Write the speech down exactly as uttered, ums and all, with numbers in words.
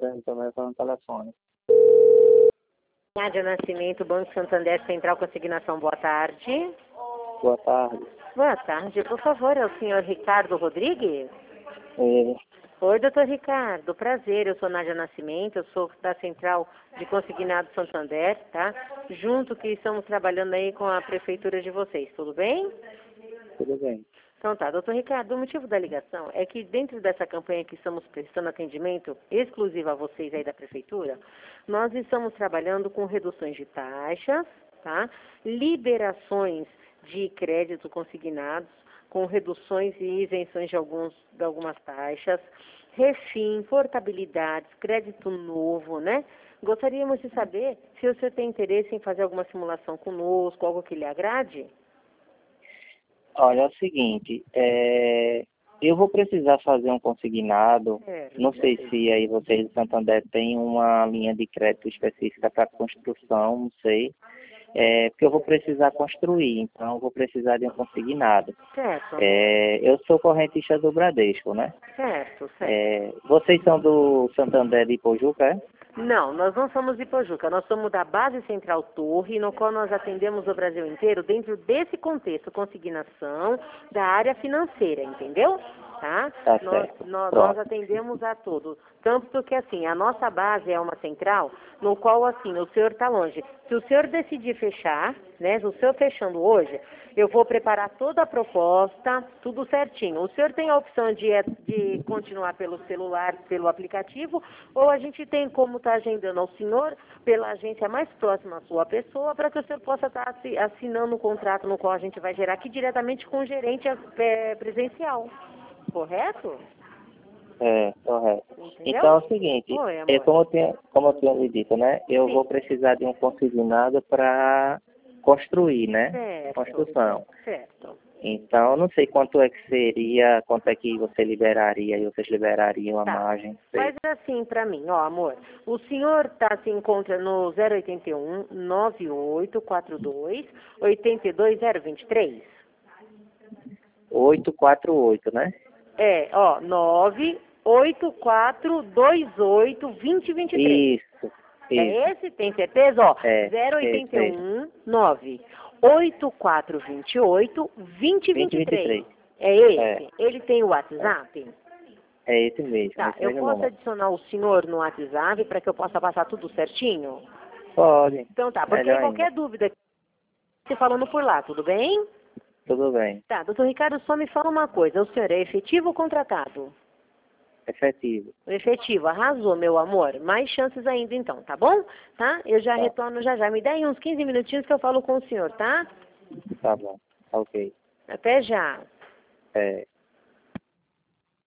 peraí, tô levando o telefone. Nádia Nascimento, Banco Santander Central Consignação, boa tarde. Boa tarde. Boa tarde, por favor, é o senhor Ricardo Rodrigues? É, Oi, doutor Ricardo, prazer, eu sou Nádia Nascimento, eu sou da Central de Consignado Santander, tá? Junto que estamos trabalhando aí com a prefeitura de vocês, tudo bem? tudo bem. Então tá, doutor Ricardo, o motivo da ligação é que dentro dessa campanha que estamos prestando atendimento exclusivo a vocês aí da prefeitura, nós estamos trabalhando com reduções de taxas, tá? Liberações de crédito consignados, com reduções e isenções de, alguns, de algumas taxas, refim, portabilidades, crédito novo, né? Gostaríamos de saber se o senhor tem interesse em fazer alguma simulação conosco, algo que lhe agrade? Olha, é o seguinte, é, eu vou precisar fazer um consignado, É, não sei se aí vocês de Santander têm uma linha de crédito específica para construção, não sei, é, porque eu vou precisar construir, então eu vou precisar de um consignado. certo, É, eu sou correntista do Bradesco, né? certo, certo. É, vocês são do Santander de Ipojuca, é? Não, nós não somos de Pojuca, nós somos da Base Central Torre, no qual nós atendemos o Brasil inteiro dentro desse contexto, consignação da área financeira, entendeu? Tá? Tá Nós, certo. nós, Pronto. nós atendemos a todos. Tanto que, assim, a nossa base é uma central, no qual, assim, o senhor está longe. Se o senhor decidir fechar, né, o senhor fechando hoje, eu vou preparar toda a proposta, tudo certinho. O senhor tem a opção de, de continuar pelo celular, pelo aplicativo, ou a gente tem como estar agendando ao senhor pela agência mais próxima à sua pessoa, para que o senhor possa estar assinando um contrato no qual a gente vai gerar aqui diretamente com o gerente é, presencial. Correto? É, correto. Entendeu? Então é o seguinte, Oi, é, amor. como, eu tinha, como eu tinha lhe dito, né? Eu Sim. vou precisar de um consignado para construir, né? Certo. Construção. Certo. Então, eu não sei quanto é que seria, quanto é que você liberaria e vocês liberariam a Tá. margem. Sei. Faz assim pra mim, ó, amor. O senhor tá, se encontra no zero oito um, nove oito quatro dois, oito dois zero dois três? oito quatro oito, né? É, ó, nove oito quatro dois oito dois zero dois três. Isso, É isso. esse? Tem certeza? Ó, É, zero oito esse mesmo. um, nove oito quatro dois oito, dois zero dois três. É esse? É. Ele tem o WhatsApp? É esse mesmo. Tá, esse eu mesmo posso número. adicionar o senhor no WhatsApp para que eu possa passar tudo certinho? Pode. Então tá, porque Melhor qualquer ainda. dúvida, você falando por lá, tudo bem? Tudo bem. Tá, doutor Ricardo, só me fala uma coisa, o senhor é efetivo ou contratado? Efetivo. Efetivo, arrasou, meu amor. Mais chances ainda então, tá bom? Tá? Eu já Tá. retorno já já. Me dá aí uns quinze minutinhos que eu falo com o senhor, tá? Tá bom. Ok. Até já. É.